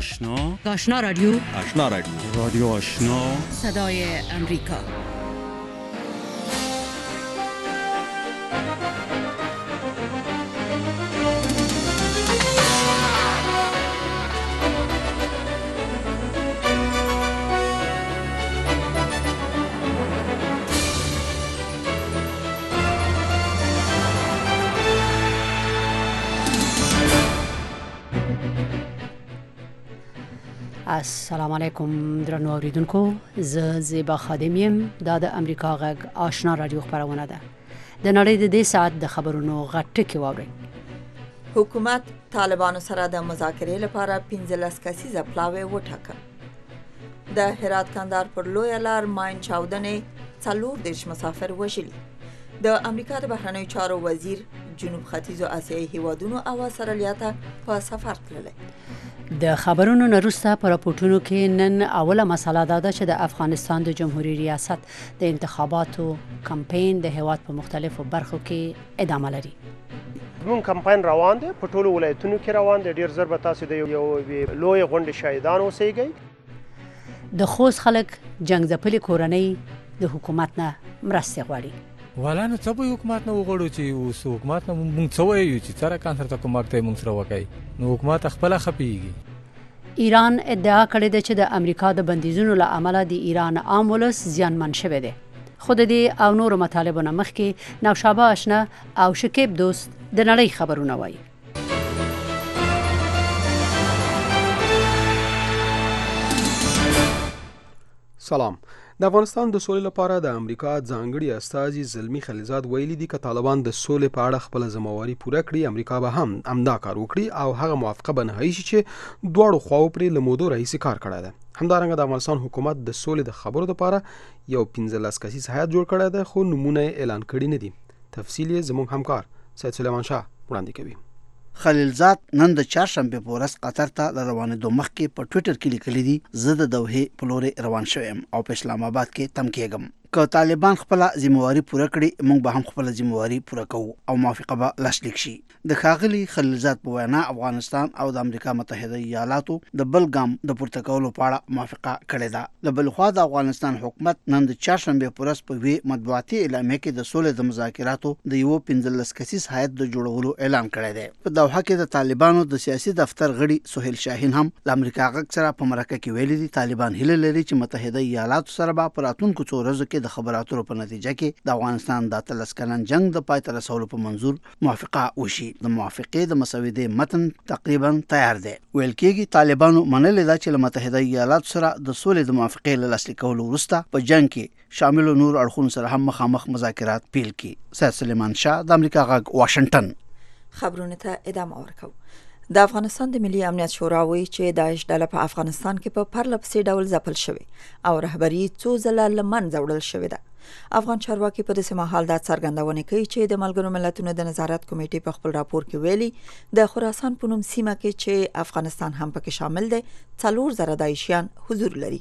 آشنا رادیو رادیو آشنا صدای امریکا. السلام علیکم درنو اوریدونکو، زه زیبا خادم یم. دا د امریکا غږ آشنا رادیو خبرونه ده. د نړۍ د دې ساعت د خبرونو غټ ټکی واورئ. حکومت طالبانو سره د مذاکرې لپاره 15 کسیزه پلاوی وټاکه. د هرات کندهار پر لویه لار ماین چاودنې 40 مسافر وژلي. د امریکا د بهرنیو چارو وزیر جنوب ختیځو آسیایي هیوادونو او استرالیا ته په سفر تللی. د خبرونو وروسته په راپورټونو کې نن اوله مسله دا ده چې د افغانستان د جمهوریت ریاست د انتخاباتو کمپاین د هیواد په مختلفو برخو کې ادامه لري. زموږ کمپاین روان دی، په ټولو ولایتونو کې روان دی. ډیر زر به تاسو د یو لوی غونډې شاهدان اوسئ. د خوست خلک جنگ ځپلې کورنۍ د حکومت نه مرسته غواړي. والا نو څه به حکومت نه وغواړو چې اوس حکومت نه مونږ څه وایو چې سره کانسر ته کومک ته مونږ سره وکړي، نو حکومت خپل خپيږي. ایران ادعا کړې ده چې د امریکا د بندیزونو له امله د ایران عام ولس زیانمن شوی دی. خو د دې او نورو مطالبو نه مخکې نوشابه آشنا او شکیب دوست د نړۍ خبرونه وایي. سلام. د افغانستان د سولې لپاره د امریکا ځانګړي استازي زلمی خلیلزاد ویلي دي چې طالبان د سولې په اړه خپل ذمہواری پوره کړي، امریکا به هم همدا کار وکړي او هغه موافقه به نه شي چې دواړو خواو پرې له مودو راهیسې کار کړی دی. همدارنګه د افغانستان حکومت د سولې د خبرو لپاره یو 15 کسیز هیئت جوړ کړی دی، خو نمونه اعلان کړي نه دي. تفصیل یې زموږ همکار سید سلیمان شاه وړاندې کوي. خلیلزاد نن د چهارشنبه په ورځ قطر ته روانېدو مخکې په ټوئیټر کې لیکلي دي، زه د دوحې په لورې روان شوم او په اسلام آباد کې تم کېږم. که طالبان خپل ذمہواری پوره کړي، موږ به هم خپل ذمہواری پوره کوو او موافقه به لاسلیک شي. د ښاغلي خلیلزاد په وینا افغانستان او د امریکا متحده ایالاتو د بل ګام د پورته کولو په اړه موافقه کړې ده. له بل خوا د افغانستان حکومت نن د چهارشنبه په ورځ په وی مطبوعاتي اعلامیه کې د سولې د مذاکراتو د یو 15 کسیز هیئت د جوړولو اعلان کړی دی. په دوحه کې د طالبانو د سیاسي دفتر غړي سهیل شاهین هم د امریکا غږ سره په مرکه کې ویلي دي طالبان هیله لري چې متحده ایالاتو سره به په راتلونکو څو ورځو کې د خبراتو په نتیجه کې د افغانستان د 13 کلن جنگ د پای ته رسولو په منظور موافقه وشي. د موافقې د مسودې متن تقریبا تیار دی. ویل کېږي طالبانو منلې ده چې له متحده ایالاتو سره د سولې د موافقې له لاسلیک کولو وروسته په جنگ کې شامل نور اړخونو سره هم مخامخ مذاکرات پیل کړي. سید سلیمان شاه د امریکا غږ واشنگټن. خبرونه ته ادامه ورکوو. د افغانستان د ملي امنیت شورا وایي چې داعش ډله په افغانستان کې په پرله پسې ډول ځپل شوې او رهبري څو ځله له منځه وړل شوې ده. افغان چارواکي په داسې مهال دا څرګندونه کوي چې د ملګرو ملتونو د نظارت کمیټې په خپل راپور کې ویلي د خراسان په نوم سیمه کې چې افغانستان هم پکې شامل دی 4000 داعشیان حضور لري.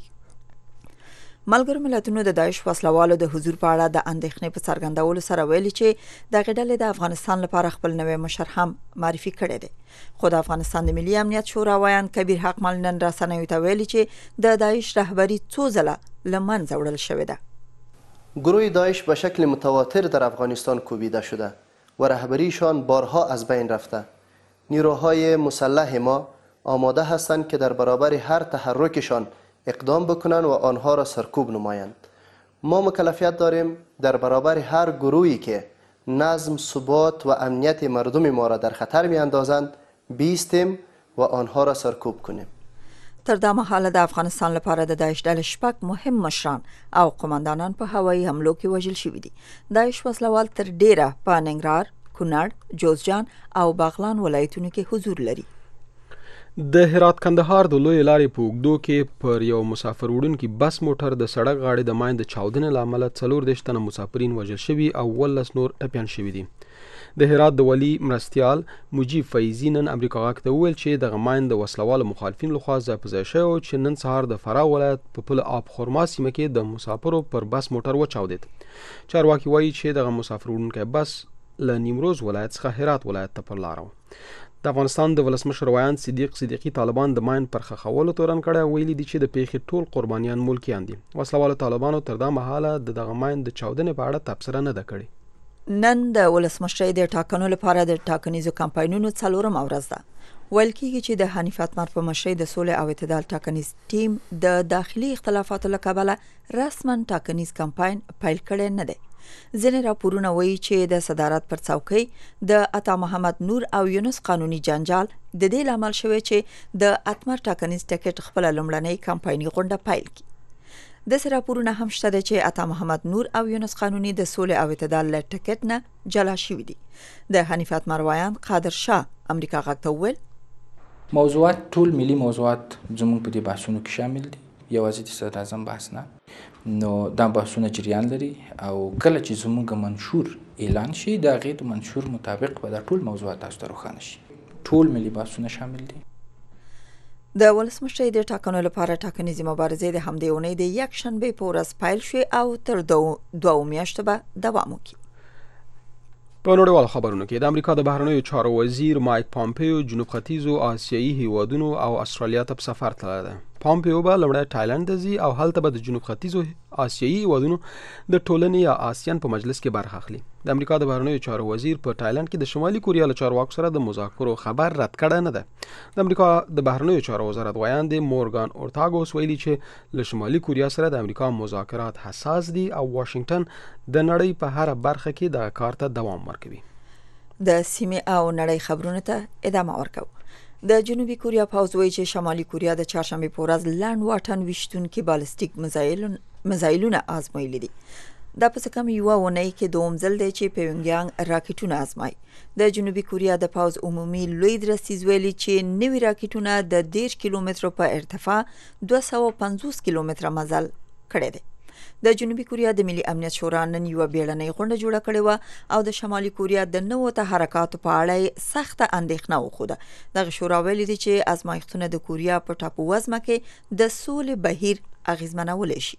ملګرو ملتونو د داعش وسلوالو د حضور په اړه د اندېښنې په څرګندولو سره ویلي چې دغه ډلې د افغانستان لپاره خپل نوی مشر هم معرفي کړی دی. خو د افغانستان د ملي امنیت شورا ویان کبیر حق مال نن رسنیو ته ویلي چې د داعش رهبری څو ځله له منځه وړل شوې ده. گروه داعش به شکل متواتر در افغانستان کوبیده شده و رهبریشان بارها از بین رفته. نیروهای مسلح ما آماده هستند که در برابر هر تحرکشان اقدام بکنند و آنها را سرکوب نمایند. ما مکلفیت داریم در برابر هر گروهی که نظم، ثبات و امنیت مردم ما را در خطر می اندازند بیستیم و آنها را سرکوب کنیم. تر دا مهاله د افغانستان لپاره د داعش ډلې شپږ مهم مشران او قوماندانان په هوایي حملو کې وژل شوي دي. داعش وسلوال تر ډیره په ننګرهار، کونړ، جوزجان او باغلان ولایتونو کې حضور لري. د هرات کندهار د لوی لارې په اوږدو کې پر یو مسافر وړونکي بس موټر د سړک غاړې د ماین د چاودنې له امله 14 تنه مسافرین وژل شوي او 19 نور ټپیان شوي دي. د هرات د ولی مرستیال مجیب فیضی نن امریکا غږ ته وویل چې دغه ماین د وسلوالو مخالفینو لخوا ځای په ځای شوی چې نن سهار د فراه ولایت په پل آب خرما سیمه کې د مسافرو پر بس موټر وچاودېد. چارواکي وایي چې دغه مسافر وړونکی بس له نیمروز ولایت څخه هرات ولایت ته پر لاره و. د افغانستان د ولسمشر ویاند صدیق صدیقی طالبان د ماین پر خښولو تورن کړی، ویلي دي چې د پیښې ټول قربانیان ملکیان دي. وسلوالو طالبانو تر دا مهاله د دغه ماین د چاودنې په اړه تبصره نه ده کړې. نن د ولسمشر د ټاکنو لپاره د ټاکنیزو کمپاینونو 4مه ورځ ده. ویل کېږي چې د حنیف اتمر په مشرۍ د سولې او اعتدال ټاکنیز ټیم د داخلي اختلافاتو له کبله رسما ټاکنیز کمپاین پیل کړی نه دی. ځینې راپورونه وایي چې د صدارت پر څوکۍ د عطا محمد نور او یونس قانوني جنجال د دې لامل شوی چې د اتمر ټاکنیز ټیکټ خپل لومړنۍ کمپایني غونډه پیل کړي. د راپورونه هم شته چې عطا محمد نور او یونس قانوني د سولې او اعتدال له ټیکټ نه جلا شوي دي. د حنیف اتمر ویاند قادر شاه امریکا غږ ته وویل موضوعات ټول ملي موضوعات زموږ په دې بحثونو کې شامل دي، یوازې د صدر اعظم بحث نه. نو دا بحثونه جریان لري او کله چې زموږ منشور اعلان شي د هغې د منشور مطابق به دا ټول موضوعات تاسو ته روښانه شي. ټول ملي بحثونه شامل دي. د ولسمشر د ټاکنو لپاره ټاکنیزې مبارزې د همدې اونۍ د یکشنبې په ورځ پیل شوې او تر دوه میاشتو به دوام وکړي. په نړیوالو خبرونو کې د امریکا د بهرنیو چارو وزیر مایک پامپیو جنوب ختیځو آسیایي هیوادونو او استرالیا ته په سفر تللی دی. پامپیو به لومړی تایلند ته ځي او هلته به د جنوب ختیځو آسیایي هیوادونو د ټولنې یا آسیان په مجلس کې برخه اخلي. د امریکا د بهرنیو چارو وزیر په تایلند کې د شمالي کوریا له چارواکو سره د مذاکرو خبر رد کړی نه ده. د امریکا د بهرنیو چارو وزارت ویاند مورګان اورتاګوس ویلي چې له شمالي کوریا سره د امریکا مذاکرات حساس دي او واشنگټن د نړۍ په هر برخه کې د کار ته دوام ورکوي. د سیمې او نړۍ خبرونو ته ادامه ورکوو. د جنوبي کوریا پوځ وایي چې شمالي کوریا د چهارشنبې په ورځ لنډ واټن ویشتونکي بالستیک میزایلونه آزمایلي دي. دا په څه کم یوه اونۍ کې دوم ځل دی چې پیونګیانګ راکټونه آزمایي. د جنوبي کوریا د پوځ عمومي لوی درستیز ویلي چې نوي راکټونه د 10 کیلومترو په ارتفاع 250 کیلومتره مزل کړی دی. د جنوبي کوریا د ملي امنیت شورا نن یوه بیړنۍ غونډه جوړه کړې وه او د شمالي کوریا د نوو تحرکاتو په اړه سخته اندېښنه وښوده. دغه شورا ویلي دي چې ازمایښتونه د کوریا په ټاپو وزمه کې د سولې بهیر اغیزمنولی شي.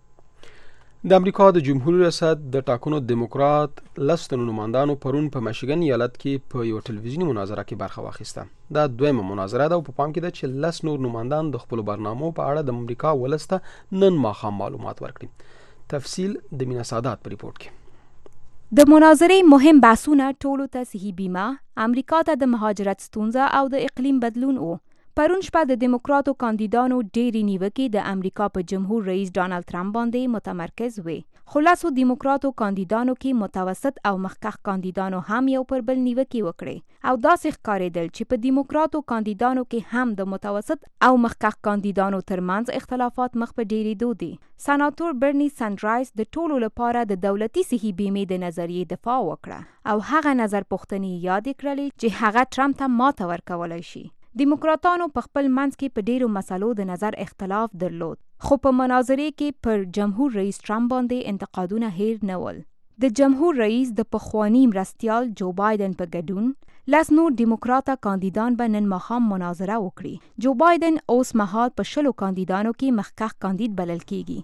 د امریکا د جمهوریت ریاست د ټاکنو دیموکرات 10 نمایندانو پرون په میشیګن ایالت کې په یو ټلویزیوني مناظره کې برخه واخیسته. دا دویمه مناظره ده او په پام کې ده چې 10 نور نمایندان د خپل برنامو په اړه د امریکا ولس ته نن ماښام معلومات ورکړي. تفصیل د مینا سادات په ریپورت کې. د مناظرې مهم بحثونه ټولو ته صحي بیمه، امریکا ته د مهاجرت ستونزه او د اقلیم بدلون وو. پرون شپه د دیموکراتو کاندیدانو ډېرې نیوکې د امریکا په جمهور رئیس ډانلډ ټرمپ باندې متمرکز وې. خو لسو دیموکراتو کاندیدانو کې متوسط او مخکښ کاندیدانو هم یو پر بل نیوکې وکړې او داسې ښکارېدل چې په دیموکراتو کاندیدانو کې هم د متوسط او مخکښ کاندیدانو ترمنځ اختلافات مخ په ډېرېدو دي. سناتور برني سانډرایس د ټولو لپاره د دولتي صحي بیمې د نظریې دفاع وکړه او هغه نظر پوښتنې یادې کړلې چې هغه ټرمپ ته ماته ورکولی شي. دیموکراتانو په خپل منځ کې په ډیرو مسلو د نظر اختلاف درلود، خو په مناظرې کې پر جمهور رئیس ټرمپ باندې انتقادونه هیر نه ول. د جمهور رئیس د پخوانی مرستیال جو بایدن په ګډون 10 نور دیموکراته کاندیدان به نن ماښام مناظره وکړي. جو بایدن اوس مهال په 10 کاندیدانو کې مخکښ کاندید بلل کیږي.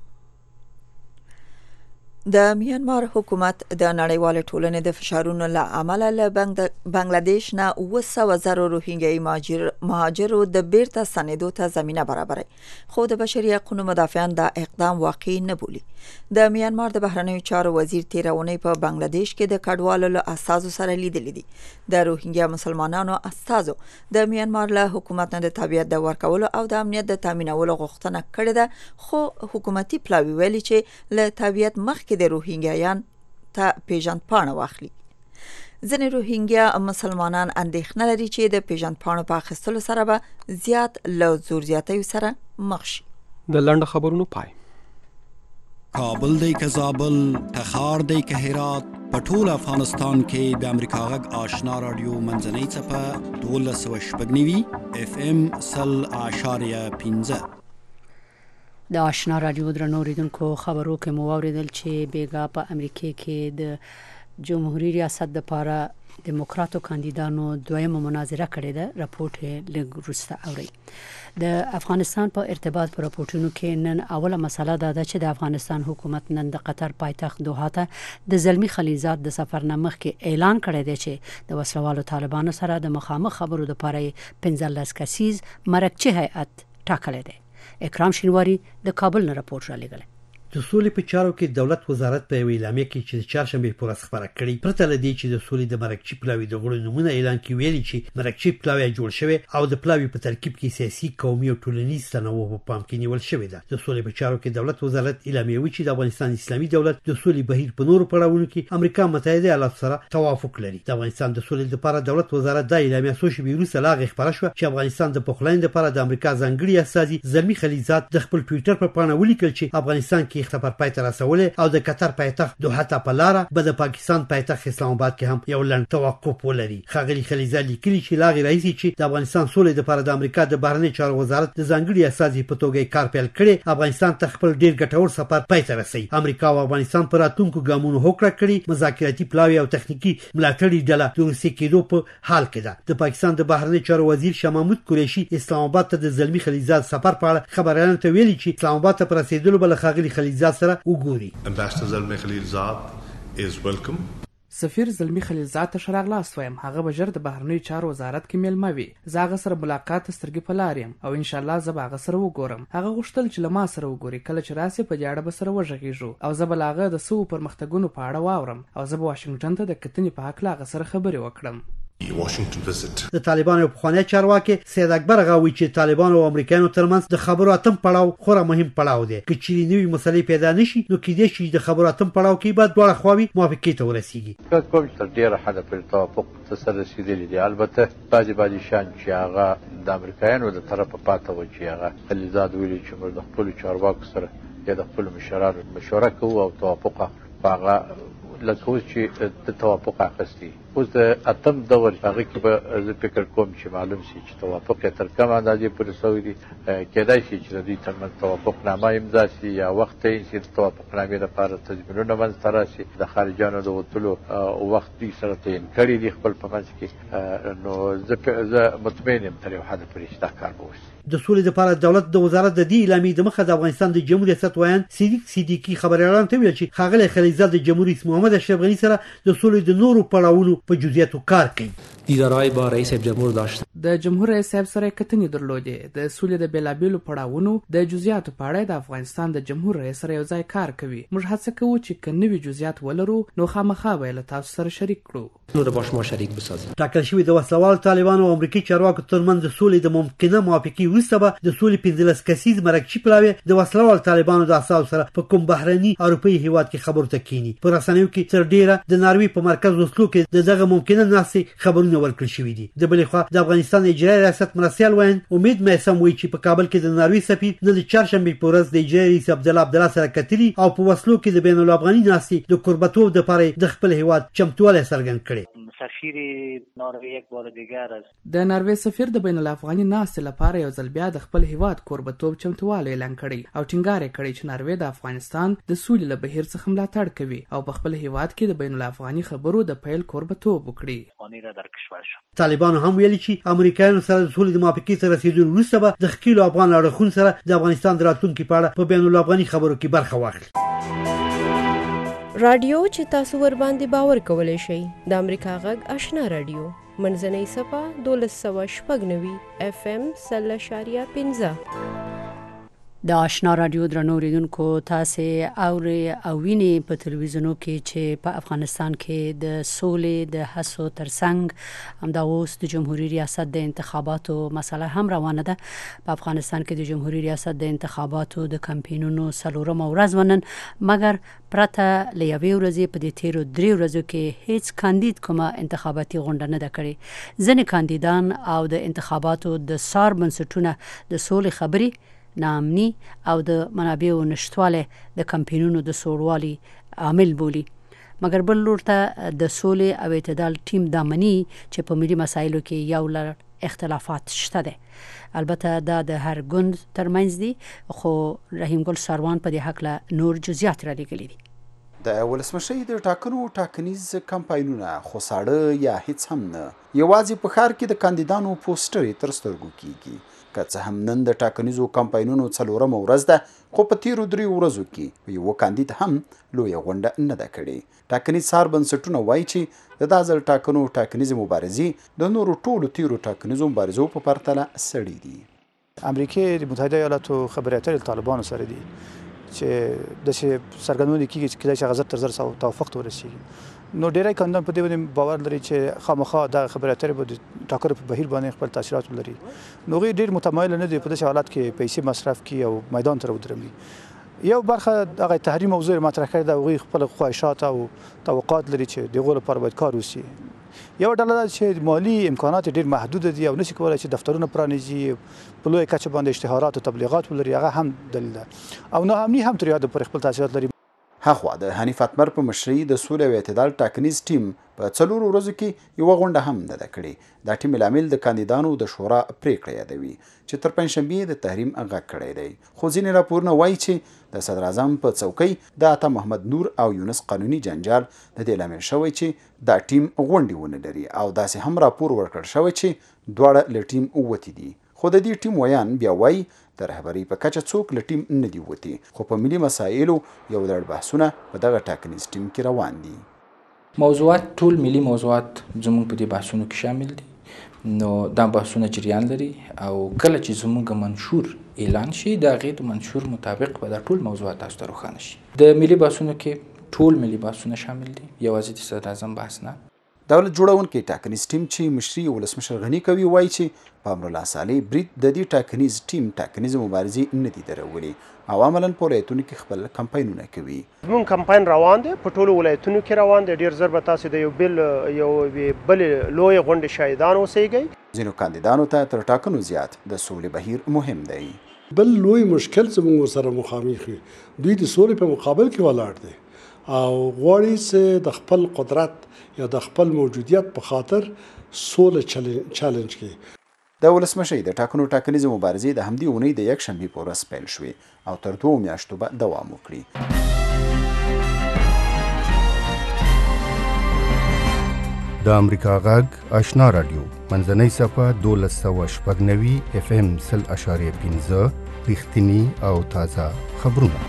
د میانمار حکومت د نړیوال ټولنې د فشارونو له امله له بنگلاديش نه 200,000 روهینګي مهاجرو د بیرته ستنېدو ته زمینه برابروي، خو د بشري حقوقو مدافعان دا اقدام واقعي نه بولي. د میانمار د بهرنیو چارو وزیر تیره اونۍ په بنگلاديش کې د کډوالو له استازو سره لیدلي دي. د روهینګي مسلمانانو استازو د میانمار له حکومت نه د تابعیت د ورکولو او د امنیت د تامینولو غوښتنه کړې ده، خو حکومتي پلاوی ویلي چې له تابعیت مخکې د روهینګیان ته پیژندپاڼه واخلي. ځینې روهینګیا مسلمانان اندېښنه لري چې د پیژندپاڼو په اخیستلو سره به زیات له زور زیاتیو سره مخ شي. د لنډ خبرونو پای. کابل دی که زابل، تخار دی که هرات، په ټول افغانستان کې د امریکا غږ آشنا رادیو منځنۍ څپه 12.9 FM 100.15. د آشنا رادیو درنو اوریدونکو خبرو کې مو واوریدل چې بیګا په امریکا کې د جمهوریت ریاست د پاره دموکراتو کاندیدانو دویمه مناظره کړې ده. راپورټ لږ وروسته اوري. د افغانستان په ارتباط پر راپورټونو کې نن اوله مسله ده چې د افغانستان حکومت نن د قطر پایتخت دوحه ته د زلمی خلیلزاد د سفر نه مخکې اعلان کړی دی چې د وسلوالو طالبانو سره د مخامخ خبرو لپاره 15 کسیز مرکچی هیئت ټاکلی دی. اکرام شینواری د کابل نه راپورټ را لېږلی. د سولې په چارو کې دولت وزارت په یو اعلامیه کې چې د چهارشنبه په ورځ خبره کړې پرته لدی چې د سولې د مرکچی پلاوی د غړو نمونه اعلان کې ویلي چې مرکچی پلاوی جوړ شوی او د پلاوی په ترکیب کې سیاسي قومي او ټولنیز تنوع په پام کې نیول شوی ده. د سولې په چارو کې دولت وزارت اعلامیه وی چې د افغانستان اسلامي دولت د سولې بهیر په نورو پړاوونو کې امریکا متحده ایالات سره توافق لري. د افغانستان د سولې لپاره دولت وزارت د اعلامیه څو شپې وروسته لاغ خبره شو چې افغانستان د پخلاین لپاره د امریکا ځانګړي استازي زلمی خلیلزاد د خپل ټوئیټر په پاڼه ولیکل چې افغانستان کې اختفاء پای ته او د قطر پایتخت دوحه ته په لاره به د پاکستان پایتخت اسلام آباد کې هم یو لړ توقف ولري. ښاغلي خلیلزاد لیکلي چې لاغي رئیس چې د افغانستان سولې لپاره د امریکا د بهرنی چارو وزارت د ځانګړي استازي په توګه کار پیل کړي افغانستان ته خپل ډیر ګټور سفر پای ته رسي. امریکا او افغانستان پر راتلونکو ګامونو هوکړه کړي مذاکراتي پلاوی او تخنیکی ملاتړي ډله د روسي کېدو په حال کې ده. د پاکستان د بهرنی چارو وزیر شاه محمود قریشي اسلام آباد ته د زلمی خلیلزاد سفر په اړه خبرونه ته ویلي چې اسلام آباد ته پر رسیدلو بل ښاغلي خلیلزاد سره Ambassador Zalmi Khalilzad is welcome. سفیر زلمی خلیلزاد ته شراغلاست وایم. هغه به ژر د بهرنیو چارو وزارت کې میلمه وي. زه هغه سره ملاقات سترګې په لار یم او ان شاء الله زه به هغه سره وګورم. هغه غوښتل چې له ما سره وګوري کله چې راسي په دې اړه به سره وغږیږو او زه به له هغه د سوو پرمختګونو په اړه واورم او زه به واشنګټن ته د کتنې په هکله هغه سره خبرې وکړم. د طالبانو په خانه چارواکي سید اکبر غوي چې طالبانو او امریکایانو ترمنځ د خبرو اتم پړاو خورا مهم پړاو دی. که چیرې نوې مسلې پیدا نشي نو کېدای شي د خبرو اتم پړاو کې بعد دواړه خواوې موافقې ته ورسیږي. کوم تر ډیره حد پر توافق ته سره رسیدلی دی. البته بعضی شان چې هغه د امریکایانو د طرفه پاتې و چې هغه خلیلزاد ویلي چې موږ د خپل چارواکو سره یا د خپل مشرانو مشوره کوو او توافق هغه لکه اوس چې د توافق اخیستي. اوس د اتم دور هغه کې به زه فکر کوم چې معلوم شي چې توافق یې تر کومه اندازې پورې سوی دي. کېدای شي چې د دوی ترمنځ توافقنامه امضا شي یا وخت تعیین شي د توافقنامې لپاره تضمینونه منځته راشي. د خارجیانو د وتلو وخت دوی سره تعیین کړي دي خپل په منځ کې. نو زه مطمئن یم تر یو حده پورې چې دا کار به وشي. د سولې لپاره دولت د وزارت د دې اعلامیې د مخه د افغانستان د جمهوریت ریاست ویان صدیقي خبريالان ته ویل چې ښاغلی خلیلزاد د جمهوریت محمد اشرف غنی سره د سولې د نورو پړاوونو په جزئیاتو کار کوي. دیدارهای با رئیس جمهور داشت. د جمهور رئیس صاحب سره کتنې درلودې. د سولې د بیلابیلو پړاوونو د جزئیاتو په اړه د افغانستان د جمهور رئیس سره یو ځای کار کوي. موږ هڅه کوو چې کنوي جزئیات ولرو نو خامخا به له تاسو سره شریک کړو. نور با شما شریک بسازیم. ټاکل شوی د وسلوال طالبانو او امریکایي چارواکو ترمنځ د سولې د ممکنه موافقې وروسته به د سولې 15 کسیز مرکچی پلاوی د وسلوال طالبانو د اساس سره په کوم بهرني اروپایي هیواد کې خبرو ته کینی. پر رسنیو کې تر ډیره د ناروی په مرکز وسلو کې دغه ممکنه ناسي خبرونه ورکړل شوې دي. د بلې خوا د افغانستان اجرایي ریاست مرسیال وین امید مېسم وی چې په کابل کې د ناروی سفیر د چهارشنبه په ورځ د اجرایي رئیس عبدالله سره کتلی او په وسلو کې د بین الافغاني ناسي د قربتوب د لپاره د خپل هیواد چمتواله څرګند کړي. سفیر ناروی یک بار دیگر است. د ناروی سفیر د بین الافغاني ناستې لپاره یو ځل بیا د خپل هیواد قربتوب چمتواله اعلان کړي او ټینګار کړي چې ناروی د افغانستان د سولې له بهیر څخه ملاتړ کوي او په خپل هیواد کې د بین الافغاني خبرو د پیل قربتوب وکړي. طالبانو هم ویلي چې امریکایانو سره د سولې د موافقې ته رسیدلو وروسته به د ښکېلو افغان اړخونو سره د افغانستان د راتلونکي په اړه په بین الافغاني خبرو کې برخه واخلي. رادیو چې تاسو ور باندې باور کولای شئ د امریکا غږ آشنا رادیو منځنۍ صفه 1290 FM 0.15 د آشنا رادیو درنو اوریدونکو تاسو اوري او ویني په تلویزیونو کې چې په افغانستان کې د سولې د هڅو ترڅنګ همدا اوس د جمهوریت ریاست د انتخاباتو مسله هم روانه ده. په افغانستان کې د جمهوریت ریاست د انتخاباتو د کمپاینونو څلورمه ورځ ونن مګر پرته لیوي ورځې په دې تیرو 3 ورځو کې هیڅ کاندید کومه انتخاباتي غونډه نه ده کړې. ځینې کاندیدان او د انتخاباتو د سار بنسټونه د سولې خبري ناامني او د منابعو نشټواله د کمپاینونو د سوړوالي عامل بولی. مګر بل لور ته د سولې او اعتدال ټیم دامني چې په ملي مسایلو کې یو لړ اختلافات شته ده. البته دا د هر ګوند ترمنځ دي خو رحیم ګل سروان په دې حق له نور جزئیات را لګلې دي. د ولسمشۍ د ټاکنو ټاکنیز کمپاینونه خو ساړه یا هیڅ هم نه یوازې په ښار کې د کاندیدانو پوسټرې تر سترګو کیږي که څه هم نن د ټاکنیزو کمپاینونو 4مه ورځ ده خو په تیرو 3 ورځو کې یو کاندید هم لویه غونډه نه ده کړې ټاکنیز څار بنسټونه وایي چې د دا ځل ټاکنو ټاکنیزې مبارزې د نورو ټولو تیرو ټاکنیزو مبارزو په پرتله سړې دي امریکا د متحده ایالاتو خبرې اترې طالبانو سره دي چې د څرګندونه کیږي چې کله چې غزر تر زر توافق ته ورسیږي نو ډیری کاندیدان په دې باندې باور لري چې خامخا د خبرې اترې په ټاکر په بهیر باندې خپل تاثیرات لري نو غیر ډیر متمایل نه دي په داسې حالات کې پیسې مصرف کړي او میدان ته ودرېږي یو برخه هغه تحریم موضوع مطرح کړی دا غوي خپل خواهشات او توقعات لري چې دغه لپاره باید کار وشي یو ډله چې مالی امکانات ډیر محدود دي او نشي کولای چې دفترونه پرانیزي په لوی کچه باندې اشتهارات او تبلیغات ولري هغه هم دلیل ده او نه هم نه هم تر یاد پر خپل تاثیرات لري هغه د حنیف اتمر په مشرۍ د سولې او اعتدال ټاکنیز ټیم په 4 ورځو کې یو غونډه هم نه ده کړې دا ټیم لامل د کاندیدانو د شورا پریکړه یادوي چې تر پنځشنبه د تحریم هغه کړی دی خو ځینې راپورونه وایي چې د صدر اعظم په څوکۍ د عطا محمد نور او یونس قانوني جنجال د دې لامل شوی چې دا ټیم غونډې ونه لري او داسې هم راپور ورکړ شوی چې دواړه له ټیم ووتي دي خو د دې ټیم ویان بیا وایي د رهبرۍ په کچه څوک له ټیم نه دي وتی خو په ملي مسایلو یو لړ بحثونه په دغه ټاکنیز ټیم کې روان دي موضوعات ټول ملي موضوعات زموږ په دې بحثونو کې شامل دي نو دا بحثونه جریان لري او کله چې زموږ منشور اعلان شي دا غیر منشور مطابق به دا ټول موضوعات تاسو ته روښانه شي د ملي بحثونو کې ټول ملي بحثونه شامل دي یوازې د صدر اعظم بحث نه دولت جوړونکي ټاکنیز ټیم چې مشري ولسمشر غني کوي وایي چې په امرالله صالح برید د دې ټاکنیز ټیم ټاکنیز مبارزې نه دي درولي او عملاً په ولایتونو کې خپل کمپاینونه کوي زموږ کمپاین روان دی په ټولو ولایتونو کې روان دی ډیر زر به تاسو د یو بل لوی غونډې شاهدان اوسئ ځینو کاندیدانو ته تر ټاکنو زیات د سولې بهیر مهم دی بل لوی مشکل زموږ سره مخامخ دوی د سولې په مقابل کې ولاړ دي او غواړي چې د خپل قدرت یا د خپل موجودیت په خاطر سوله چالنج کوي د ولسمشۍ د ټاکنو ټاکنیزې مبارزې د همدې اونۍ د یکشنبې په ورځ پیل شوې او تر 2 میاشتو به دوام وکړي د امریکا غږ آشنا رادیو منځنۍ صفحه 1290 FM 0.15 رښتینی او تازه خبرونه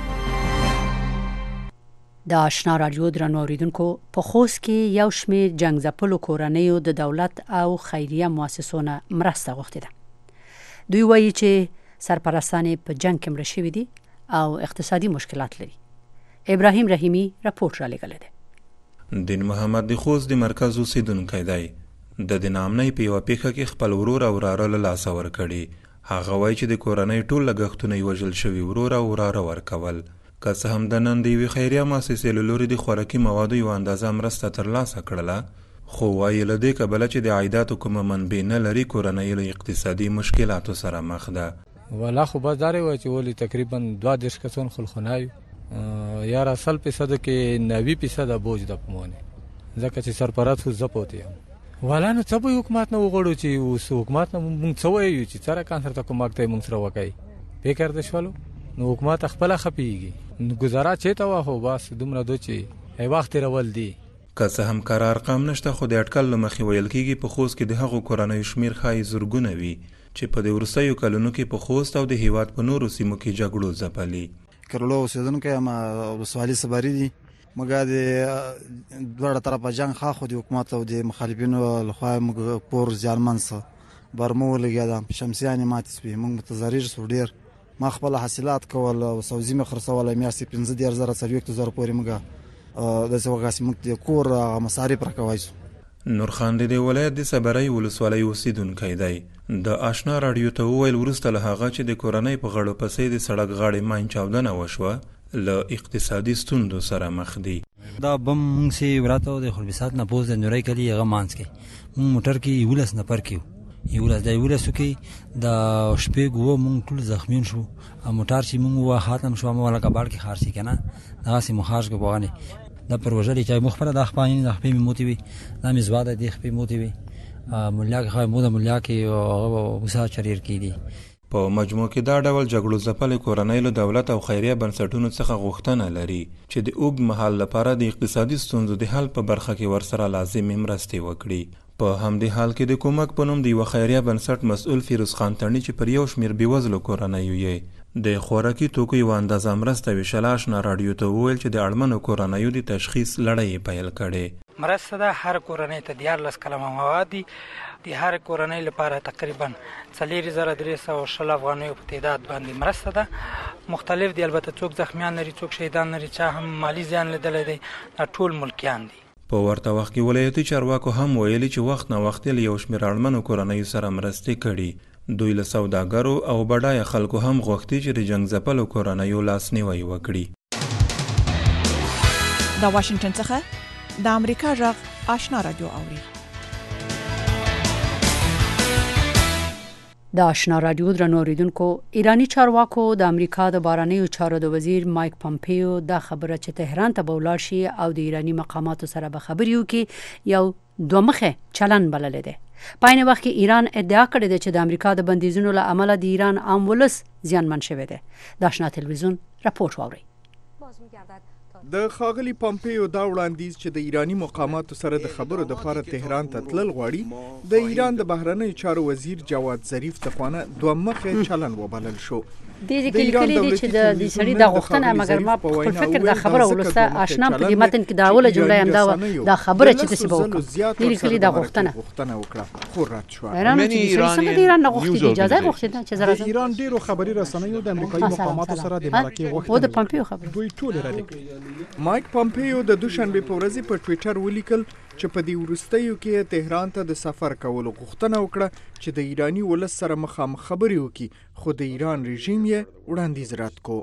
د آشنا رادیو درنو اوریدونکو په خوست کې یو شمېر جنگ ځپلو کورنیو د دولت او خیریه مؤسسونو مرسته غوښتې ده دوی وایي چې سرپرستان په جنگ کې مړه شوي دي او اقتصادي مشکلات لري ابراهیم رحیمی راپورټ را لېږلی دی دین محمد د خوست د مرکز اوسیدونکی دی د دې نامنۍ په یوه پیښه کې خپل ورور او وراره له لاسه ورکړي هغه وایي چې د کورنۍ ټول لګښتونه یې وژل شوي ورور او وراره ورکول که څه هم د نن د یوې خیریه مؤسسې له لورې د خوراکي موادو یوه اندازه مرسته ترلاسه کړله خو وایي له دې کبله چې د عایداتو کومه منبع نه لري کورنۍ له اقتصادي مشکلاتو سره مخ ده والا خو بس دا وایي چې ولې تقریبا 2 کسان خلخونه یو یاره 100% کې 90% بوج ده په مونږ ځکه چې سرپرست خو زپوت یم والا نو څه به حکومت نه وغواړو چې اوس حکومت نه مونږ څه وایو چې سره کانسر ته کومک ته مونږ سره وکړي فکر د شولو نو حکومت خپل خپيږي نو گزاره چېته واه خو بس دومره دو چې ای وخت رول دی که څه هم کار ارقام نشته خو د اټکل له مخې ویل کېږي په خوست کې د هغو کورنیو شمېر ښایي زرګونه وي چې په د وروستیو کلونو کې په خوست او د هیواد په نورو سیمو کې جګړو ځپلي کرلو اوسېدونکی یم ولسوالي سباري دي موږ د دواړه طرفه جنګ خاخو د حکومت او د مخالفینو لخوا موږ پور زیانمن څه برمو ولګېدم شمسیانې ماتې سوې موږ متضرر سو ډېر ما خپل حاصلات کول او سوزي مې خرڅول میاشتې 15,000 پورې موږ داسې وغاسې موږ د کور مصارف راکوای سو نور خان د ولایت د صبرۍ ولسوالۍ اوسیدونکی دی د آشنا رادیو ته وویل وروسته له هغه چې د کورنۍ په غړو پسې د سړک غاړې ماین چاودنه وشوه له اقتصادي ستونزو سره مخ دي دا بم موږ سي وراته د خربسات نه پوز د نورای کلی هغه مانس کې موږ موټر کې ولس نه پر کېو یولسو کې د شپې ګو مونږ ټول زخمین شو موټر چې مونږ وا ختم شو مو ولا کباړ کې خارسي کنه دا سي مخارج کو بغانه د پروژه چې مخبره د خپانین د خپې موتی وي د مزواده د خپې موتی وي ملاک خو مو د ملاک او موسی چریر کې دي په مجموع کې دا ډول جګړو ځپلې کورنۍ له دولت او خیریه بنسټونو څخه غوښتنه لري چې د اوږد مهال لپاره د اقتصادي ستونزو د حل په برخه کې ورسره لازمي مرستې وکړي. په همدې حال کې د کومک په نوم د یوه خیریه بنسټ مسؤل فیروز خان تڼي چې پر یو شمېر بېوزلو کورنیو یې د خوراکي توکو یوه اندازه مرسته ویشله اشنا راډیو ته وویل چې د اړمنو کورنیو د تشخیص لړۍ یې پیل کړې. مرسته ده هر کورنۍ ته 14 کلمه مواد دي. د هر کورنۍ لپاره تقریبا 4360 افغانیو په تعداد باندې مرسته ده. مختلف دي، البته څوک زخمیان لري، څوک شهیدان لري، چا هم مالی زیان لیدلی دی. دا ټول ملکیان دي. په ورته وخت کې ولایتي چارواکو هم ویلي چې وخت نه وخت له یو شمېر اړمنو کورنیو سره مرستې کړي. دوی له سوداګرو او بډایه خلکو هم غوښتي چې د جنګ ځپلو کورنیو لاسنیوی وکړي. د واشنگټن څخه د امریکا غږ آشنا رادیو اوري. د آشنا رادیو درنو اوریدونکو، ایرانی چارواکو د امریکا د بهرنیو چارو د وزیر مایک پامپیو دا خبره چې تهران ته به ولاړ شي او د ایرانی مقاماتو سره به خبرې وکړي یو دومخه چلن بللی دی. په عین وخت کې ایران ادعا کړې ده چې د امریکا د بندیزونو له امله د ایران عام ولس زیانمن شوی دی. د آشنا تلویزیون راپورټ واورئ. د ښاغلي پامپیو دا وړاندیز چې د ایرانی مقاماتو سره د خبرو دپاره تهران ته تلل غواړي د ایران د بهرنیو چارو وزیر جواد ظریف ته خوانه دوه مخه چلن وبلل شو. د دې کلی دی چې د سړي د غوښتنه، مګر ما په خپل فکر د خبره ولسته آشنا په دې متن کې دا اوله جمله هم دا خبره چې تاسو به وکړه د کلی د غوښتنه وکړه خو رد شو. ایران نه غوښتي اجازه غوښتي چې زراعت ایران ډیرو خبري رسنیو د امریکایي مقاماتو سره د ملکي غوښتنه او د پامپیو خبره دوی ټول رد کړې. مایک پامپیو د دوشنبه په ورځ په ټوئیټر ولیکل چې په دې وروستیو کې تهران ته د سفر کولو غوښتنه وکړه چې د ایرانی ولس سره مخامخ خبرې وکړي، خو د ایران رژیم یې وړاندیز رد کو.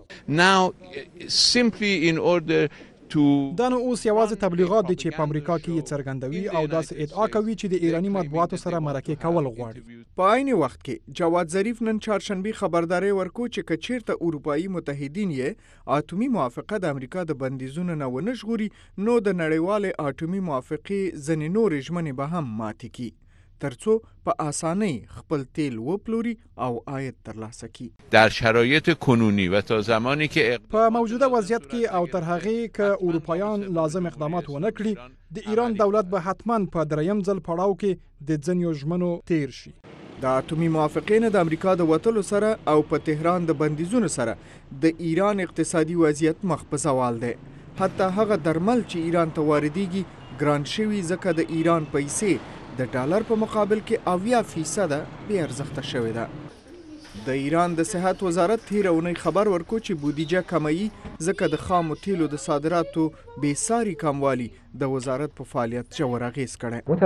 دا نو اوس یوازې تبلیغات دي چې په امریکا کې یې څرګندوي او داسې ادعا کوي چې د ایرانی مطبوعاتو سره مرکه کول غواړي. په عین وخت کې جواد ظریف نن چهارشنبه خبرداري ورکو چې کچیرته اروپایي متحدین یې اټومي موافقه د امریکا د بندیزونو نه ونه ژغوري نو د نړیوالې اټومي موافقې ځینې نورې ژمنې به هم ماتې کړي ترڅو په آسانی خپل تیل وپلوري او عاید ترلاسه کړي. در شرایط کنونی و تا زمانی که په موجوده وضعیت کې او تر هغې که اروپایان لازم اقدامات ونه کړي د ایران دولت به حتما په دریم ځل پړاو کې د ځینو ژمنو تیر شي. د اټومي موافقې نه د امریکا د وتلو سره او په تهران د بندیزونو سره د ایران اقتصادي وضعیت مخ په زوال دی. حتی هغه درمل چې ایران ته واردېږي ګران شوي ځکه د ایران پیسې د ډالر په مقابل کې 80% بې ارزښته شوې ده. د ایران د صحت وزارت تېره اونۍ خبر ورکو چې بودیجه کموي ځکه د خامو تیلو د صادراتو بېساري کموالی د وزارت په فعالیت ژور اغېز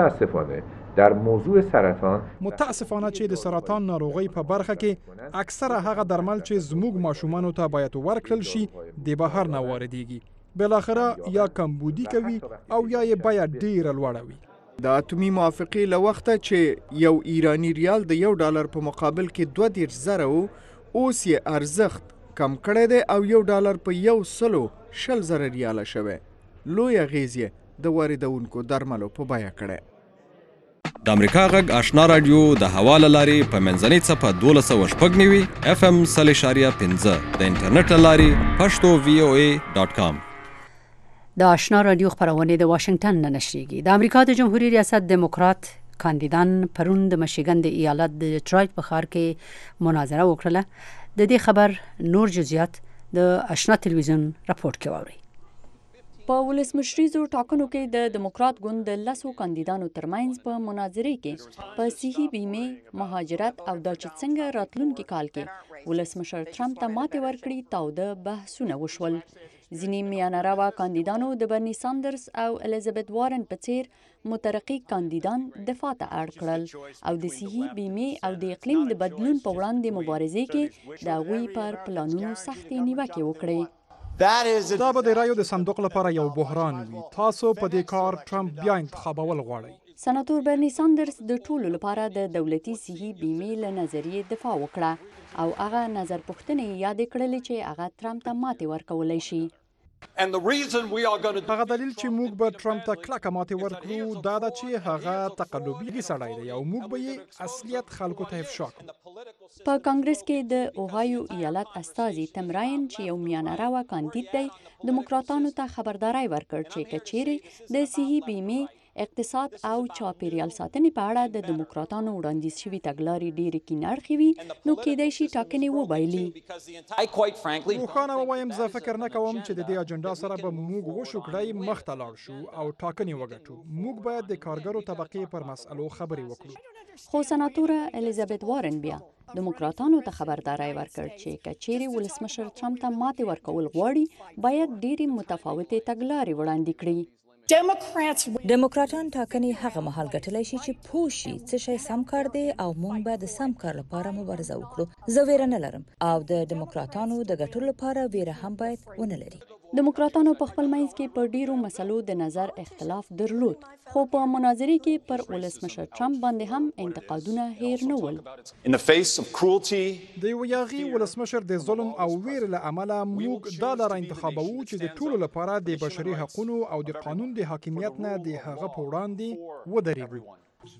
کړی. در موضوع سرطان متاسفانه چې د سرطان ناروغۍ په برخه کې اکثره هغه درمل چې زموږ ماشومانو ته باید ورکړل شي د بهر نه واردېږي. بالاخره یا کمبودي کوي او یا یې باید ډیره لوړه وي. د اټومي موافقې له وخته چې یو ایرانی ریال د $1 په مقابل کې 20,000 اوس یې ارزښت کم کړی دی او $1 په 120,000 ریاله شوی. لوی اغیز یې د واردونکو درملو په بیه کړی. د امریکا غږ آشنا رادیو د هوا له لارې په منځنۍ څپه 12.9 FM 0.5 د انټرنیټ له لارې پښتو VOA.com. د آشنا رادیو خبرونه د واشنگټن نه نشریږي. د امریکا د جمهوریت ریاست دموکرات کاندیدان پرون د مشیګن د ایالت د ډیټرایټ په ښار کې مناظره وکړه. د دې خبر نور جزئیات د آشنا تلویزیون راپورټ کې واورئ. په ولسمشریزو ټاکنو کې د دموکرات ګوند د 10 کاندیدانو ترمنځ په مناظرې کې په صحي بیمه، مهاجرت او د چې څنګه راتلونکي کال کې ولسمشر ټرمپ ته ماتې ورکړي تاوده بحثونه وشول. ځینې میانه روا کاندیدانو د برني ساندرز او الیزابت وارن په څیر مترقي کاندیدان دفاع ته اړ کړل او د صحي بیمه او د اقلیم د بدلون په وړاندې مبارزې کې د هغوی پر پلانونو سختې نیوکې وکړې. دا به د رایو د صندوق لپاره یو بحران وي. تاسو په دې کار ټرمپ بیا انتخابول غواړئ. سناتور برني ساندرز د ټولو لپاره د دولتي صحي بیمې له نظریې دفاع وکړه او هغه نظر پوښتنې یاد کړلې چې هغه ټرمپ ته ماتې ورکولای شي. هغه دلیل چې موږ به ټرمپ ته کلکه ماتې ورکړو دا ده چې هغه تقلبي سړی دی او موږ به یې اصلیت خلکو ته افشا کړو. په کانګرس کې د اوهایو ایالت استازي تم راین چې یو میانه راوه کاندید دی دیموکراتانو ته خبرداري ورکړ چې کچېرې د صحي بیمې اقتصاد او چاپیریال ساتنې په اړه د دیموکراتانو وړاندیز شوي تګلارې ډېرې کیناړخې وي نو کېدای شي ټاکنې وبایلي. روښانه ووایم زه فکر نه کوم چې د دې اجنډا سره به موږ وشو کړی مخ ته لاړ شو او ټاکنې وګټو. موږ باید د کارګرو طبقې پر مسئلو خبرې وکړو. خو سناتوره الیزابت وارن بیا دیموکراتانو ته خبرداري ورکړ چې کچېرې ولسمشر ټرمپ ته ماتې ورکول غواړي باید ډېرې متفاوتې تګلارې وړاندې کړي. ډیموکراټان ټاکنې هغه مهال ګټلی شي چې پوه شي څه شی سم کار دی او موږ به د سم کار لپاره مبارزه وکړو. زه ویره نه لرم او د ډیموکراټانو د ګټلو لپاره ویره هم باید ونه لري. دیموکراتانو په خپل منځ کې په ډیرو مسلو د نظر اختلاف درلود خو په مناظرې کې پر ولسمشر ټرمپ باندې هم انتقادونه هیر نه ول. د یو یاغي ولسمشر د ظلم او ویر له امله موږ دا لاره انتخابوو چې د ټولو لپاره د بشري حقوقو او د قانون د حاکمیت نه د هغه په وړاندې ودرېږو.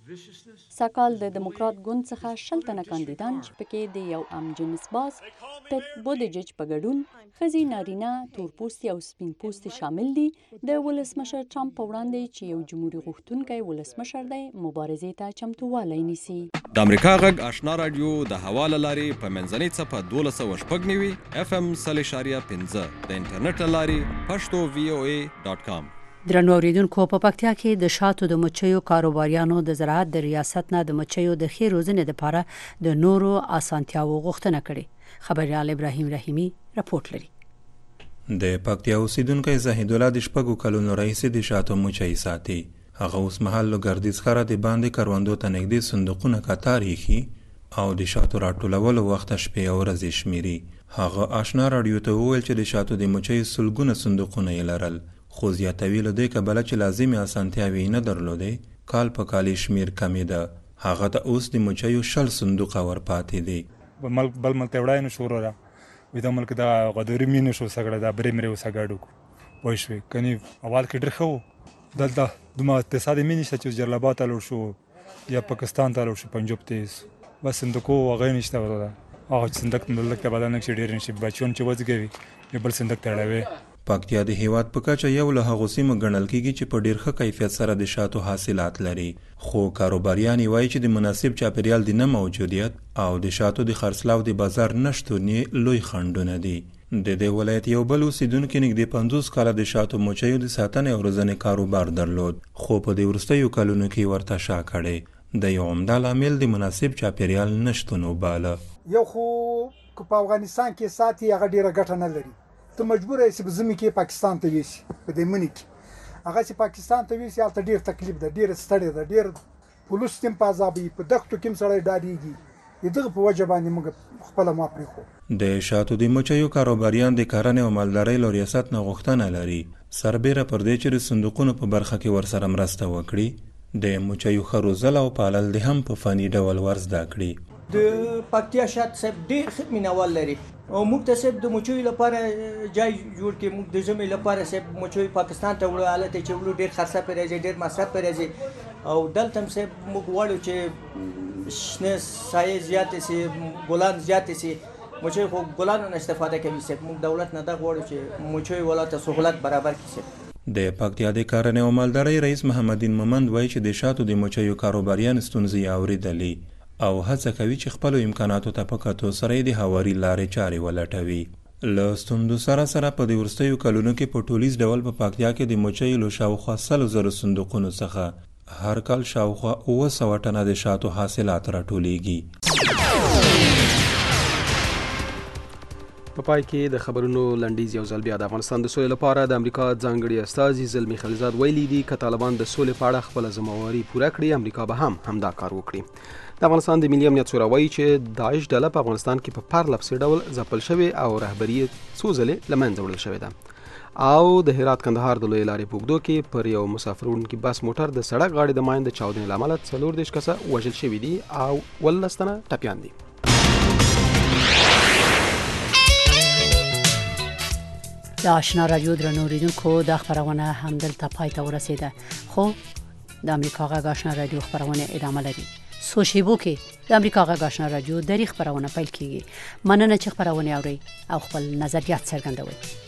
سکال د دیموکرات ګوند څخه 60 تنه کاندیدان چې پکې د یو جیمز باز پیټ بودیجج په ګډون ښځې نارینه تورپوستي او سپین پوستي شامل دي د ولسمشر ټرمپ په وړاندې چې یو جمهوریت غوښتونکی ولسمشر دی مبارزې ته چمتووالی نیسي. د امریکا غږ آشنا رادیو د هوا له لارې په منځنۍ څپه 12.9 FM 0.5 د انټرنیټ له لارې پښتو VOA.com. درنو اوریدونکو په پکتیا کې د شاتو د مچیو کاروباریانو د زراعت د ریاست نه د مچیو د ښې روزنې لپاره د نورو اسانتیاوو غوښتنه کړې. خبريال ابراهیم رحیمی راپورټ لري. د پکتیا اوسیدونکو زاهد الله د شپږو کلونو راهیسې د شاتو مچۍ ساتي. هغه اوس مهال لوګردیز خره د باندې کروندو ته نږدې صندوقونه کتار یې او د شاتو راټولولو وخت شپې او ورځې شمیري. هغه آشنا رادیو ته وویل چې د شاتو د مچۍ سلګونه صندوقونه یې لرل خو زیاتوي له دې کبله چې لازمي اسانتیاوې نه درلودې کال په کال شمیر کمېده. هغه ته اوس د مچیو 60 صندوقه ورپاتې دي. بل ملک ته وړای نه شو وروره وي دا ملک دا غدوري مینه شو سګړه دا برې مرې وسګړو پوه شوې کني اول کې ډېر ښه و دلته دومره اقتصادي مینه شته چې جلالاباد ته لاړ شو یا پاکستان ته لاړ شو پنجاب ته بس صندوقو هغه نشته وروره هغه صندوق ملک ته بدل نه شي ډېر نشي بچون چې وځګوي یو بل صندوق ته اړوي. پکتیا د هیواد په کچه یو له هغو سیمو ګڼل کېږي چې په ډېر ښه کیفیت سره د شاتو حاصلات لري خو کاروباریان وایي چې د مناسب چاپیریال د نه موجودیت او د شاتو د خرڅلاو د بازار نشتون لوی خنډونه دي. د دې ولایت یو بل اوسیدونکي نږدې 50 کاله د شاتو مچیو د ساتنې او روزنې کاروبار درلود خو په دې وروستیو کلونو کې ورته شا کړی. د یو عمده لامل د مناسب چاپیریال نشتون وباله. یو خو په افغانستان کې ساتي هغه ډیره ګټه نه لري ته مجبور یې چې زمي کې پاکستان ته ویسي په دې منی کې هغه چې پاکستان ته ویسي هلته ډیر تکلیف ده ډیر ستړی ده ډیر پولیس تیم په عذابي په دښتو کې سړی ډاریږي دغه په وجه باندې موږ خپل ما پرېښو. د شاتو د مچیو کاروباریان د کرنې او مالدارۍ له ریاست نه غوښتنه لري سربیره پر دې چې د صندوقونو په برخه کې ورسره مرسته وکړي د مچیو ښه روزل او پالل د هم په فني ډول ور زده کړي. د پکتیا شات صاحب ډېر ښه مینوال لري او موږ ته صاحب د مچیو لپاره ځای جوړ کړي موږ د ژمي لپاره صاحب مچیو پاکستان ته وړو هلته چې وړو ډېر خرڅه پرې راځي ډېر مصرف پرې راځي او دلته هم صاحب موږ غواړو چې شنه سایې زیاتې سي ګلان زیاتې سي مچیو خو ګلانو نه استفاده کوي صاحب موږ دولت نه دا غواړو چې مچیو ولاته سهولت برابر کړي صاحب. د پکتیا د کرنې او مالدارۍ رئیس محمدین مومند وایي چې د شاتو د مچیو کاروباریان ستونزې اورېدلې او هڅه کوي چې خپلو امکاناتو ته په کتو سره د هواري لارې چارې ولټوي. له ستونزو سره سره په دې وروستیو کلونو کې په ټولیز ډول په پکتیا کې د مچیو له شاوخوا 100,000 صندوقونو څخه هر کال شاوخوا 700 ټنه د شاتو حاصلات راټولیږي. په پای کې د خبرونو لنډیز یو ځل بیا د افغانستان د سولې لپاره د امریکا ځانګړي استازي زلمی خلیلزاد ویلي دي که طالبان د سولې په اړه خپله ذمهواري پوره کړي امریکا به هم همدا کار وکړي. د افغانستان د ملي امنیت څوره وایي چې داعش ډله په افغانستان کې په پرله پسې ډول ځپل شوې او رهبري څو ځلې له منځه وړل شوې ده او د هرات کندهار د لویې لارې په اوږدو کې پر یو مسافر وړونکي بس موټر د سړک غاړې د ماین د چاودنې له امله 40 کسه وژل شوي دي او 19 تنه ټپیان دي. د آشنا رادیو درنو اوریدونکو د خبرونه همدلته پای ته ورسیده خو د امریکا غږ آشنا رادیو خبرونه ادامه لري څو شیبو کې د امریکا غږ آشنا رادیو د خبرونه پیل کیږي مننه چې خبرونه اوري او خپل نظریات څرګندوي